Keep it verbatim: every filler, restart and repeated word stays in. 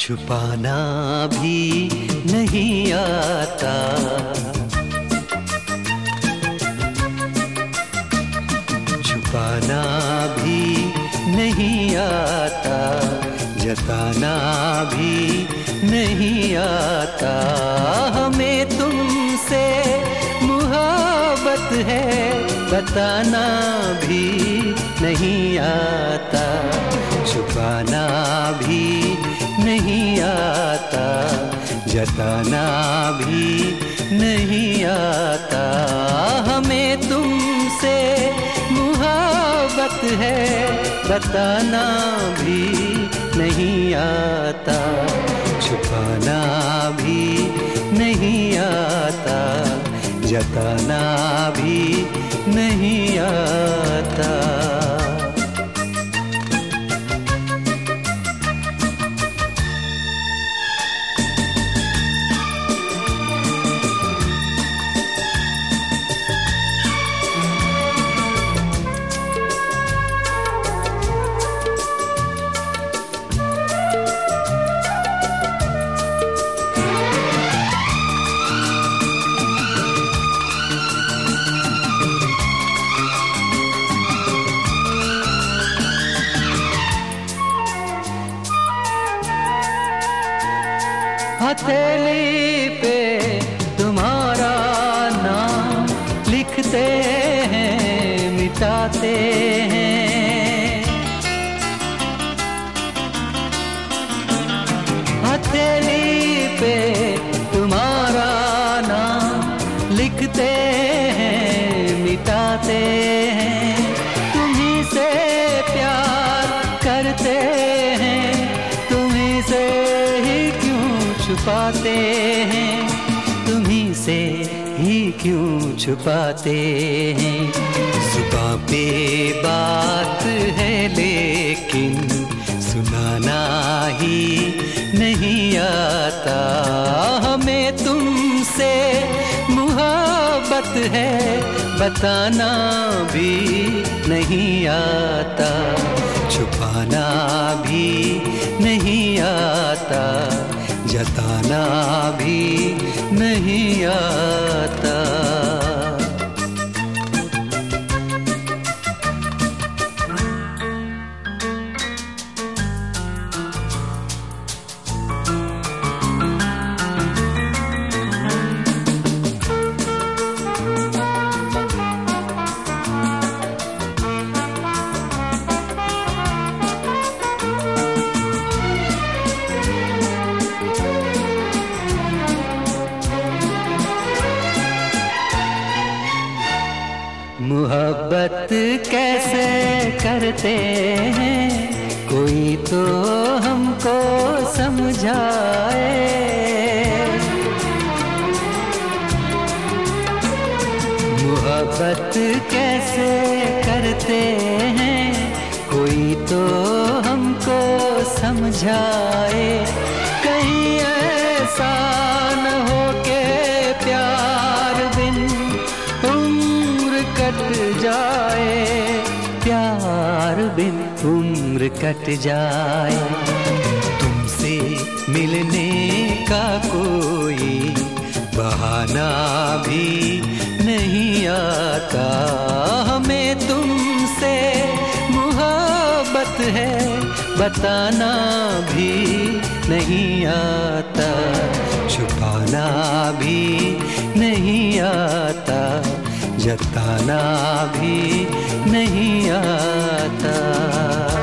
छुपाना भी नहीं आता, छुपाना भी नहीं आता, जताना भी नहीं आता। हमें तुमसे मोहब्बत है बताना भी नहीं आता, छुपाना भी नहीं आता, जताना भी नहीं आता। हमें तुमसे मोहब्बत है बताना भी नहीं आता, छुपाना भी नहीं आता, जताना भी नहीं आता। हथेली पे तुम्हारा नाम लिखते हैं मिटाते हैं, हथेली पे तुम्हारा नाम लिखते हैं मिटाते हैं। तुम्हीं से प्यार करते हैं, तुम्हीं से ही छुपाते हैं, तुम्हीं से ही क्यों छुपाते हैं। जुबां पे बात है लेकिन सुनाना ही नहीं आता। हमें तुमसे मोहब्बत है बताना भी नहीं आता, छुपाना भी नहीं आता, जताना भी नहीं आता। मोहब्बत कैसे करते हैं कोई तो हमको समझाए, मोहब्बत कैसे करते हैं कोई तो हमको समझाए। कहीं ऐसा न हो के प्यार बिन उम्र कट जाए, प्यार बिन उम्र कट जाए। तुमसे मिलने का कोई बहाना भी नहीं आता। हमें तुमसे मोहब्बत है बताना भी नहीं आता, छुपाना भी नहीं आता, जताना भी नहीं आता।